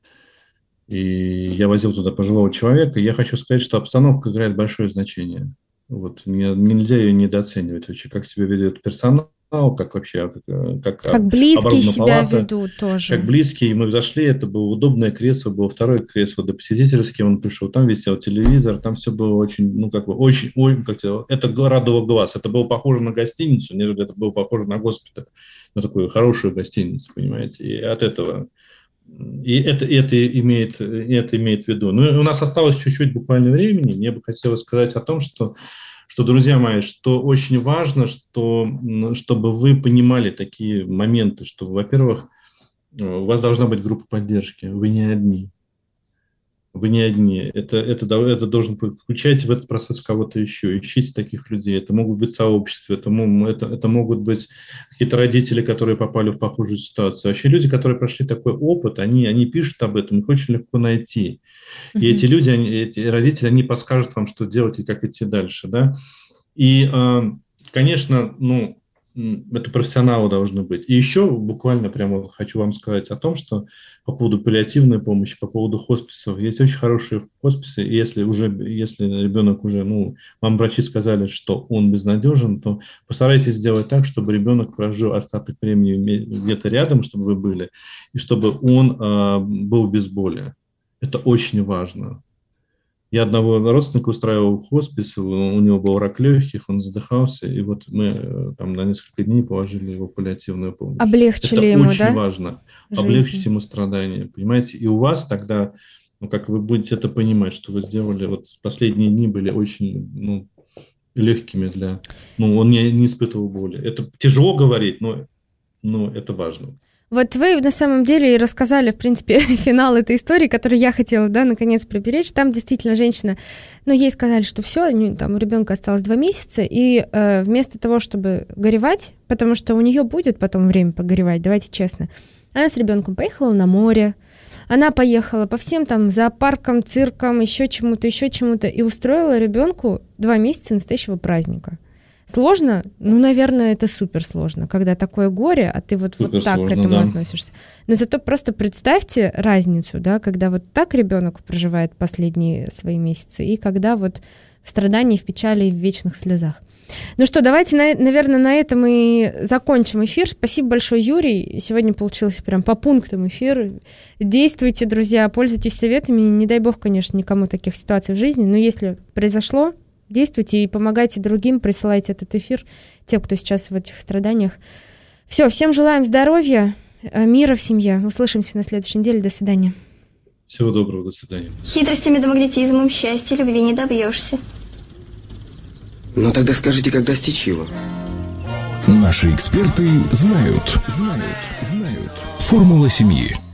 И я возил туда пожилого человека, и я хочу сказать, что обстановка играет большое значение. Вот, нельзя ее недооценивать вообще, как себя ведет персонал, как вообще, как, как, как близкие себя палата, ведут тоже. Как близкие, мы зашли, это было удобное кресло, было второе кресло до посетительского, он пришел, там висел телевизор, там все было очень, ну как бы, очень, очень, как сказать, это радовало глаз, это было похоже на гостиницу, нежели это было похоже на госпиталь, на такую хорошую гостиницу, понимаете, и от этого... И это, это, имеет, это имеет в виду. Ну, у нас осталось чуть-чуть буквально времени. Мне бы хотелось сказать о том, что, что, друзья мои, что очень важно, что, чтобы вы понимали такие моменты, что, во-первых, у вас должна быть группа поддержки. Вы не одни. Вы не одни. Это, это, это должен включать в этот процесс кого-то еще. Ищите таких людей. Это могут быть сообщества, это, это, это могут быть какие-то родители, которые попали в похожую ситуацию. Вообще люди, которые прошли такой опыт, они, они пишут об этом, их очень легко найти. И mm-hmm. эти люди, они, эти родители, они подскажут вам, что делать и как идти дальше. Да? И, конечно, ну, это профессионалы должны быть. И еще буквально прямо хочу вам сказать о том, что по поводу паллиативной помощи, по поводу хосписов, есть очень хорошие хосписы, и если уже, если ребенок уже, ну, вам врачи сказали, что он безнадежен, то постарайтесь сделать так, чтобы ребенок прожил остаток времени где-то рядом, чтобы вы были, и чтобы он э, был без боли. Это очень важно. Я одного родственника устраивал в хоспис, у него был рак легких, он задыхался, и вот мы там на несколько дней положили его в паллиативную помощь. Облегчили это ему, очень да? важно. Жизнь. Облегчить ему страдания, понимаете? И у вас тогда, ну, как вы будете это понимать, что вы сделали, вот последние дни были очень, ну, легкими для... Ну, он не, не испытывал боли. Это тяжело говорить, но, но это важно. Вот вы на самом деле и рассказали, в принципе, финал этой истории, которую я хотела, да, наконец приберечь. Там действительно женщина, ну, ей сказали, что все, там у ребенка осталось два месяца, и э, вместо того, чтобы горевать, потому что у нее будет потом время погоревать, давайте честно, она с ребенком поехала на море, она поехала по всем там зоопаркам, циркам, еще чему-то, еще чему-то, и устроила ребенку два месяца настоящего праздника. Сложно? Ну, наверное, это супер сложно, когда такое горе, а ты вот, вот так сложно, к этому да. относишься. Но зато просто представьте разницу, да, когда вот так ребенок проживает последние свои месяцы, и когда вот в страдании, в печали и в вечных слезах. Ну что, давайте, на, наверное, на этом и закончим эфир. Спасибо большое, Юрий. Сегодня получился прям по пунктам эфир. Действуйте, друзья, пользуйтесь советами. Не дай бог, конечно, никому таких ситуаций в жизни, но если произошло, действуйте и помогайте другим, присылайте этот эфир тем, кто сейчас в этих страданиях. Все, всем желаем здоровья, мира в семье. Услышимся на следующей неделе. До свидания. Всего доброго, до свидания. Хитростями да магнетизмом счастья любви не добьешься. Ну тогда скажите, как достичь его? Наши эксперты знают. Знают. Знают. Формула семьи.